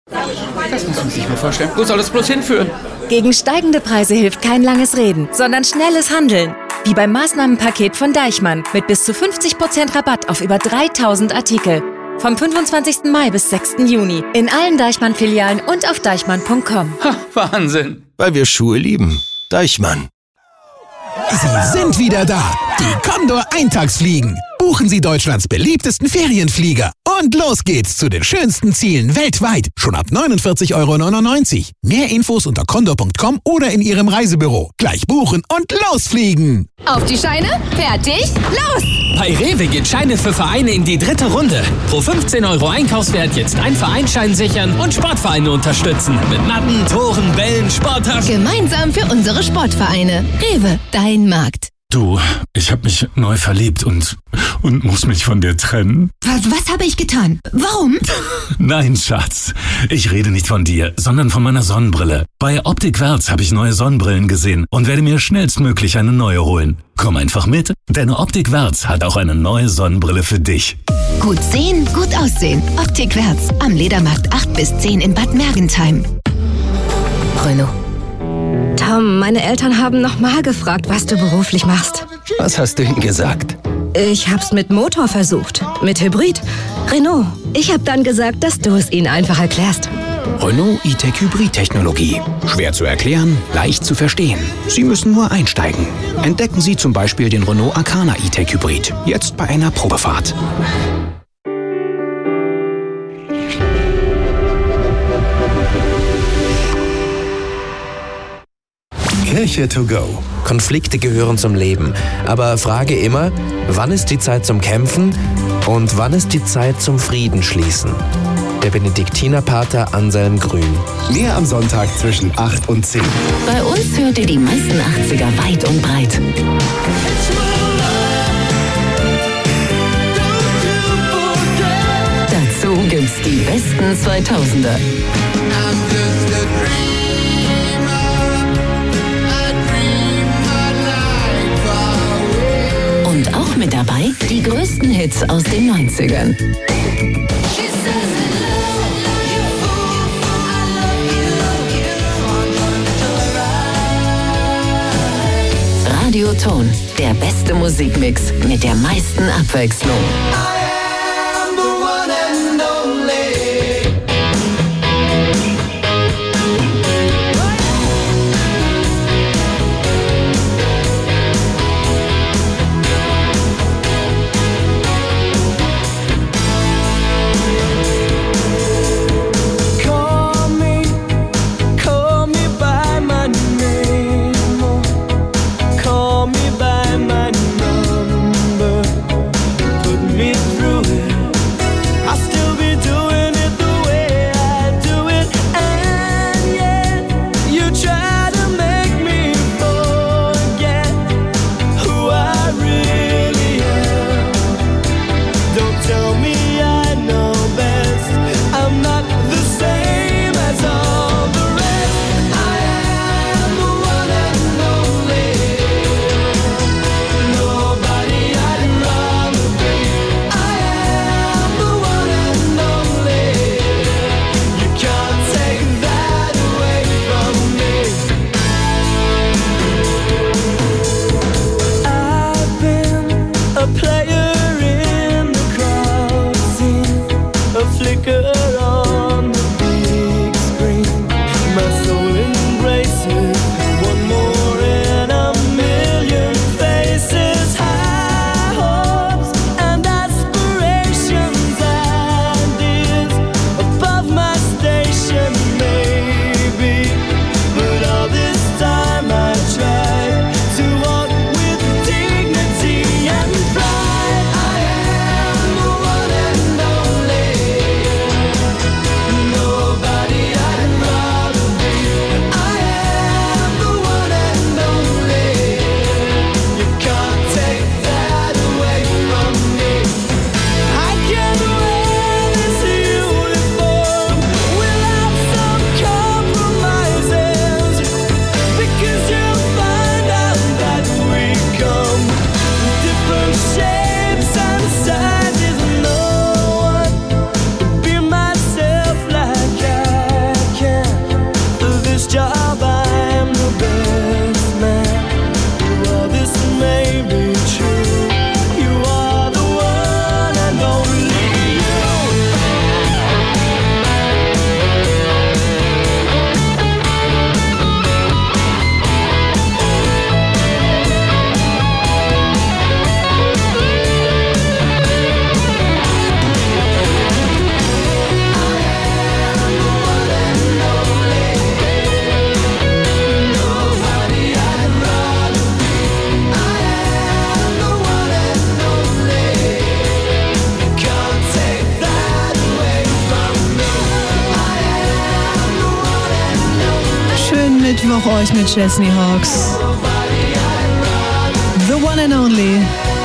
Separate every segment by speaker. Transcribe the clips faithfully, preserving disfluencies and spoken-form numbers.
Speaker 1: Das muss man sich mal vorstellen. Wo soll das bloß hinführen?
Speaker 2: Gegen steigende Preise hilft kein langes Reden, sondern schnelles Handeln. Wie beim Maßnahmenpaket von Deichmann mit bis zu fünfzig Prozent Rabatt auf über dreitausend Artikel. Vom fünfundzwanzigsten Mai bis sechsten Juni in allen Deichmann-Filialen und auf deichmann punkt com.
Speaker 1: Ha, Wahnsinn.
Speaker 3: Weil wir Schuhe lieben. Deichmann.
Speaker 4: Sie sind wieder da. Die Condor Eintagsfliegen. Buchen Sie Deutschlands beliebtesten Ferienflieger. Und los geht's zu den schönsten Zielen weltweit. Schon ab neunundvierzig Euro neunundneunzig. Mehr Infos unter condor punkt com oder in Ihrem Reisebüro. Gleich buchen und losfliegen.
Speaker 5: Auf die Scheine, fertig, los!
Speaker 6: Bei Rewe geht Scheine für Vereine in die dritte Runde. Pro fünfzehn Euro Einkaufswert jetzt ein Vereinsschein sichern und Sportvereine unterstützen. Mit Matten, Toren, Bällen, Sporttaschen.
Speaker 5: Gemeinsam für unsere Sportvereine. Rewe, dein Markt.
Speaker 7: Du, ich habe mich neu verliebt und, und muss mich von dir trennen.
Speaker 5: Was, was habe ich getan? Warum?
Speaker 7: Nein, Schatz. Ich rede nicht von dir, sondern von meiner Sonnenbrille. Bei Optiquarz habe ich neue Sonnenbrillen gesehen und werde mir schnellstmöglich eine neue holen. Komm einfach mit, denn Optiquarz hat auch eine neue Sonnenbrille für dich.
Speaker 5: Gut sehen, gut aussehen. Optiquarz am Ledermarkt acht bis zehn in Bad Mergentheim.
Speaker 8: Renault. Tom, meine Eltern haben nochmal gefragt, was du beruflich machst.
Speaker 3: Was hast du ihnen gesagt?
Speaker 8: Ich hab's mit Motor versucht, mit Hybrid. Renault. Ich hab dann gesagt, dass du es ihnen einfach erklärst.
Speaker 4: Renault E-Tech Hybrid-Technologie. Schwer zu erklären, leicht zu verstehen. Sie müssen nur einsteigen. Entdecken Sie zum Beispiel den Renault Arcana E-Tech Hybrid. Jetzt bei einer Probefahrt.
Speaker 9: Kirche to go.
Speaker 3: Konflikte gehören zum Leben. Aber frage immer, wann ist die Zeit zum Kämpfen und wann ist die Zeit zum Frieden schließen? Der Benediktinerpater Anselm Grün.
Speaker 9: Mehr am Sonntag zwischen acht und zehn.
Speaker 5: Bei uns hört ihr die meisten achtziger weit und breit. Dazu gibt's die besten zweitausender. Und auch mit dabei die größten Hits aus den neunzigern. Radioton, der beste Musikmix mit der meisten Abwechslung.
Speaker 10: With Mittwoch euch mit Chesney Hawks. The one and only.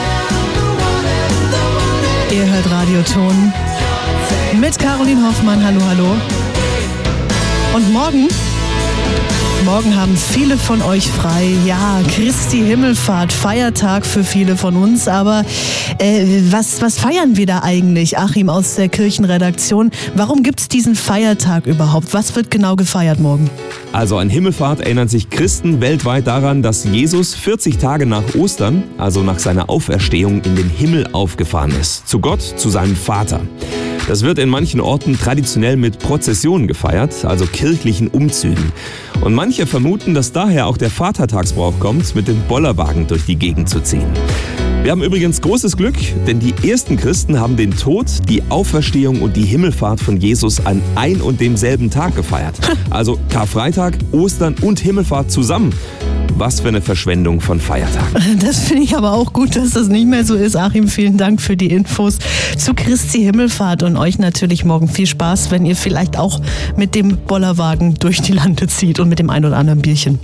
Speaker 10: Ihr hört Radioton mit Caroline Hoffmann. Hallo, hallo. Und morgen, morgen haben viele von euch frei. Ja, Christi Himmelfahrt, Feiertag für viele von uns. Aber äh, was, was feiern wir da eigentlich? Achim aus der Kirchenredaktion. Warum gibt es diesen Feiertag überhaupt? Was wird genau gefeiert morgen?
Speaker 11: Also an Himmelfahrt erinnern sich Christen weltweit daran, dass Jesus vierzig Tage nach Ostern, also nach seiner Auferstehung, in den Himmel aufgefahren ist. Zu Gott, zu seinem Vater. Das wird in manchen Orten traditionell mit Prozessionen gefeiert, also kirchlichen Umzügen. Und manche vermuten, dass daher auch der Vatertagsbrauch kommt, mit dem Bollerwagen durch die Gegend zu ziehen. Wir haben übrigens großes Glück, denn die ersten Christen haben den Tod, die Auferstehung und die Himmelfahrt von Jesus an ein und demselben Tag gefeiert. Also Karfreitag, Ostern und Himmelfahrt zusammen. Was für eine Verschwendung von Feiertagen.
Speaker 10: Das finde ich aber auch gut, dass das nicht mehr so ist. Achim, vielen Dank für die Infos zu Christi Himmelfahrt und euch natürlich morgen viel Spaß, wenn ihr vielleicht auch mit dem Bollerwagen durch die Lande zieht und mit dem ein oder anderen Bierchen.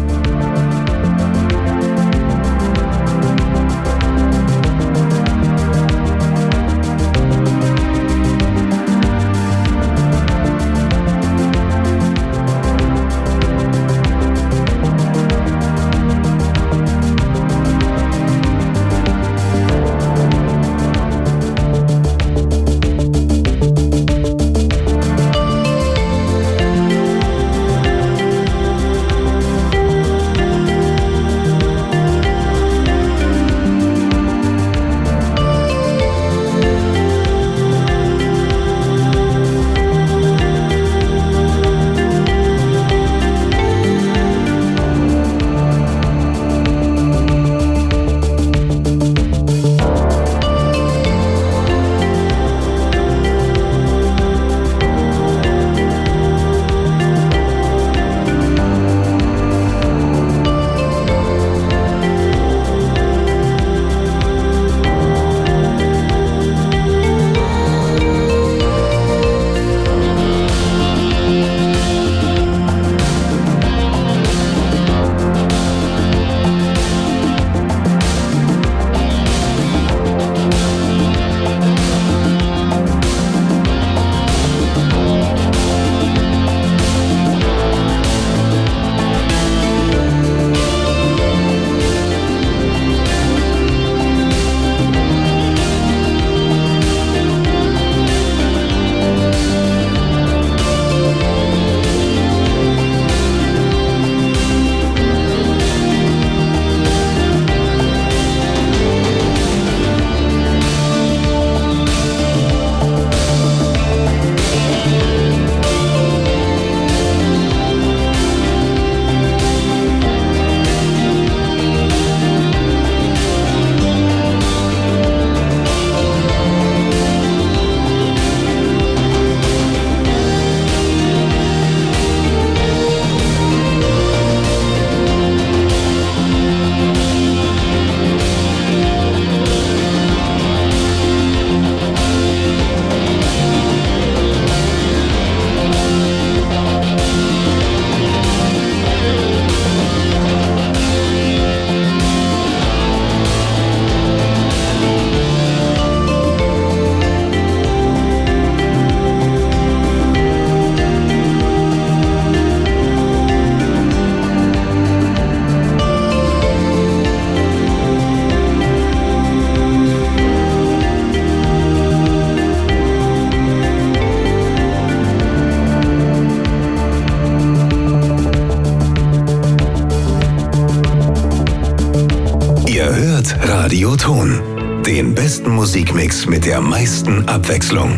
Speaker 9: Radioton. Den besten Musikmix mit der meisten Abwechslung.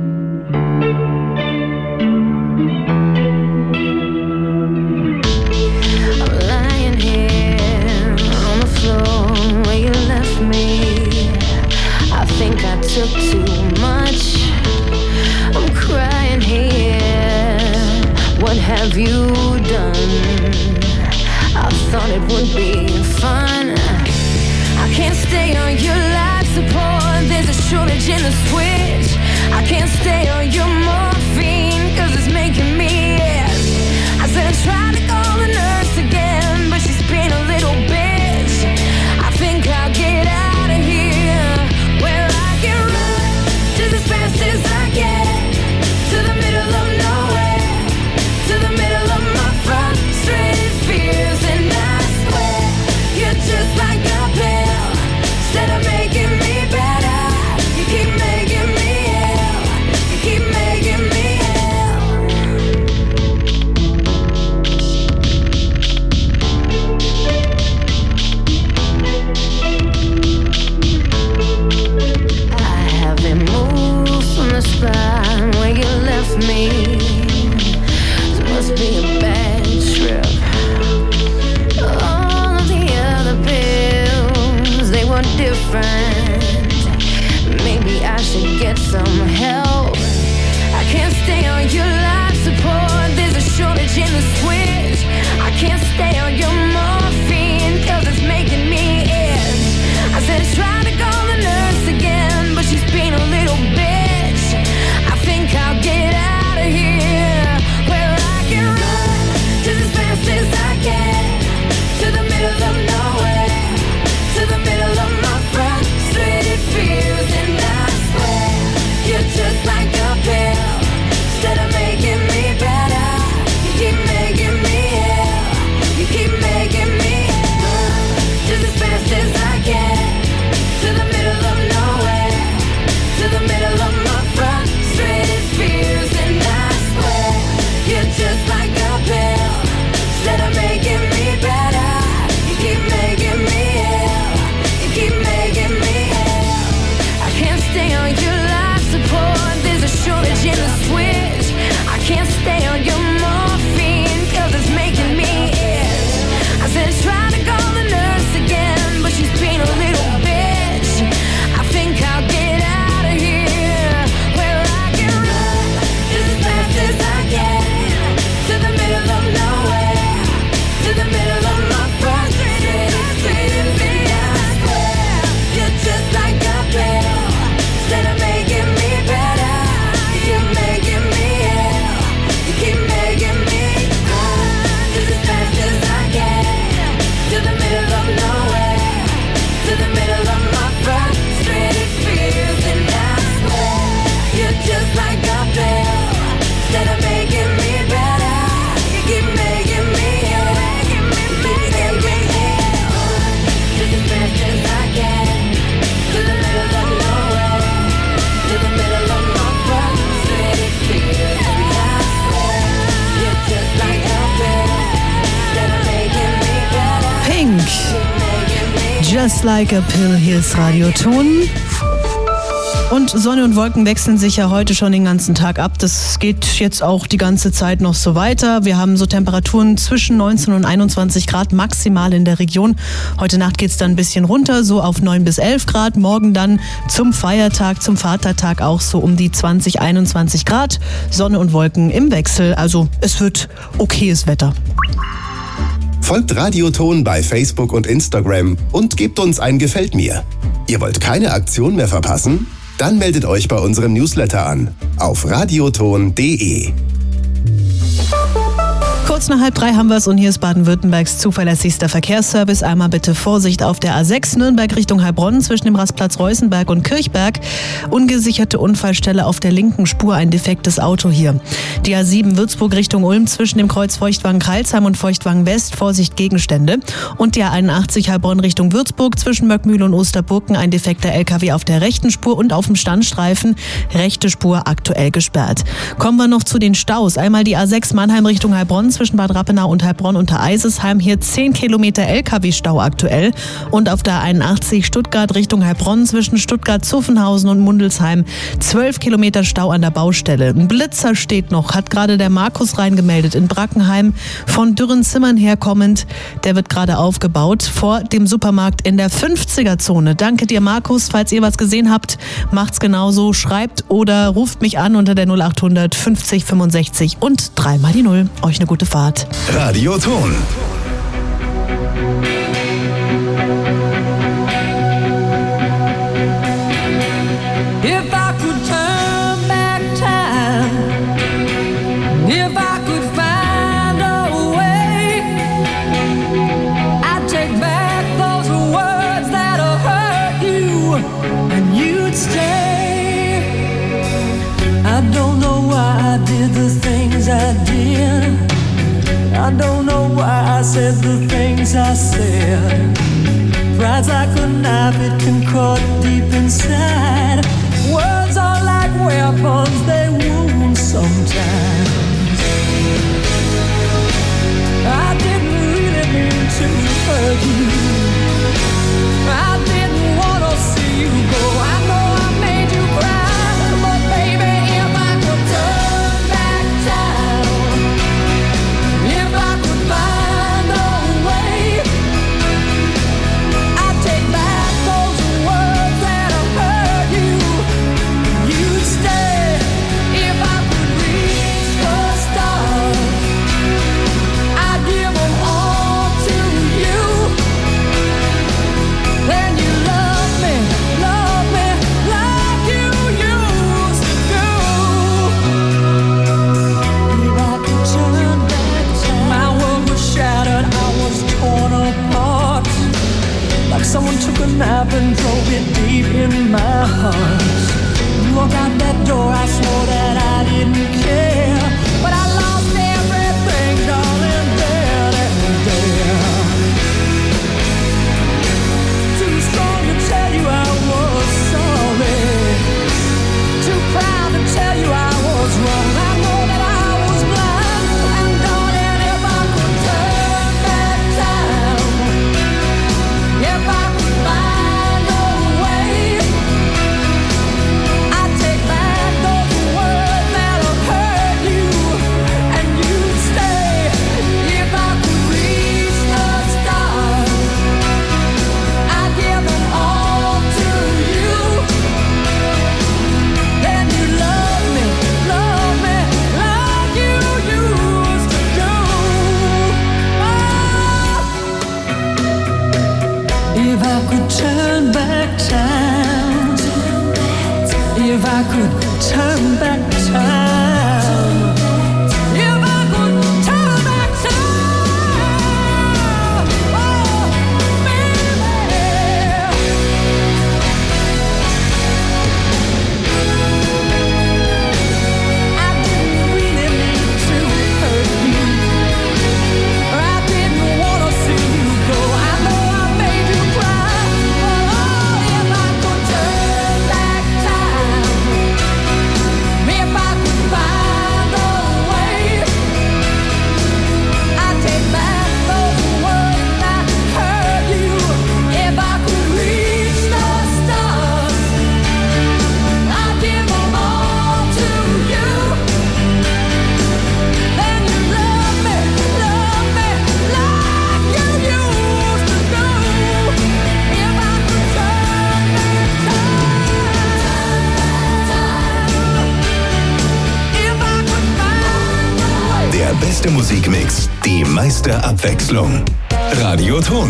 Speaker 12: Stay on your morphine, cause it's making me, yes. I said I tried to call the
Speaker 10: Just Like a Pill, hier ist Radioton. Und Sonne und Wolken wechseln sich ja heute schon den ganzen Tag ab. Das geht jetzt auch die ganze Zeit noch so weiter. Wir haben so Temperaturen zwischen neunzehn und einundzwanzig Grad maximal in der Region. Heute Nacht geht's dann ein bisschen runter, so auf neun bis elf Grad. Morgen dann zum Feiertag, zum Vatertag auch so um die zwanzig, einundzwanzig Grad. Sonne und Wolken im Wechsel. Also es wird okayes Wetter.
Speaker 12: Folgt Radioton bei Facebook und Instagram und gebt uns ein Gefällt mir. Ihr wollt keine Aktion mehr verpassen? Dann meldet euch bei unserem Newsletter an auf radioton punkt de.
Speaker 10: Kurz nach halb drei haben wir es und hier ist Baden-Württembergs zuverlässigster Verkehrsservice. Einmal bitte Vorsicht auf der A sechs Nürnberg Richtung Heilbronn zwischen dem Rastplatz Reußenberg und Kirchberg. Ungesicherte Unfallstelle auf der linken Spur, ein defektes Auto hier. Die A sieben Würzburg Richtung Ulm zwischen dem Kreuz Feuchtwangen-Kreilsheim und Feuchtwangen-West, Vorsicht Gegenstände. Und die A einundachtzig Heilbronn Richtung Würzburg zwischen Möckmühle und Osterburken, ein defekter L K W auf der rechten Spur und auf dem Standstreifen, rechte Spur aktuell gesperrt. Kommen wir noch zu den Staus. Einmal die A sechs Mannheim Richtung Heilbronn zwischen Bad Rappenau und Heilbronn unter Eisesheim. Hier zehn Kilometer L K W-Stau aktuell. Und auf der einundachtzig Stuttgart Richtung Heilbronn zwischen Stuttgart-Zuffenhausen und Mundelsheim zwölf Kilometer Stau an der Baustelle. Ein Blitzer steht noch, hat gerade der Markus reingemeldet in Brackenheim. Von Dürrenzimmern herkommend, der wird gerade aufgebaut vor dem Supermarkt in der fünfziger-Zone. Danke dir, Markus. Falls ihr was gesehen habt, macht's genauso. Schreibt oder ruft mich an unter der null achthundert fünfzig fünfundsechzig und dreimal die Null. Euch eine gute Fahrt.
Speaker 9: Radioton.
Speaker 13: If I could turn back time, if I could find a way, I'd take back those words that hurt you, and you'd stay. I don't know why I did the things I did. I don't know why I said the things I said. Pride's like a knife, it can cut deep inside. Words are like weapons, they wound sometimes. I didn't really mean to hurt you. I didn't want to see you go. I know I made you cry, but baby, if I could turn back time, if I could find a way, I'd take back those words that hurt you. You'd stay. If I could reach the stars, I'd give them all to you. Then you love me, love me like you used to do. If I could turn back time, my world was shattered, I was torn apart. Like someone took a knife and drove it deep in my heart. Walk out that door, I swore that I didn't care, but I lost everything, darling, there and there. Too strong to tell you I was sorry, too proud to tell you I was wrong. I know that I was blind, and darling, if I could turn back time, if I could find a way, I'd take back those words that hurt you, and you'd stay. If I could reach the stars, I'd give them all to you. Then you love me, love me like you used to do. If I could turn back time, if I could turn back time, if I could turn back time, oh, baby. I didn't really mean to hurt you. I didn't want to see you go. I know I made you cry, but oh, if I could turn back time, if I could
Speaker 9: Der beste Musikmix, die meiste Abwechslung. Radioton.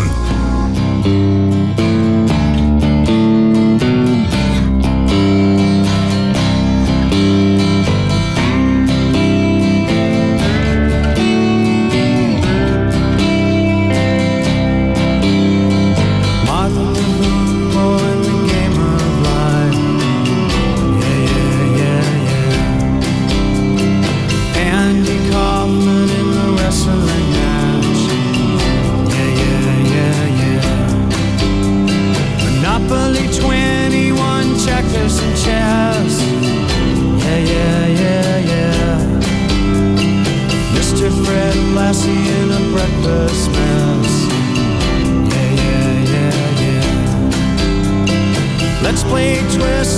Speaker 13: Let's play twist.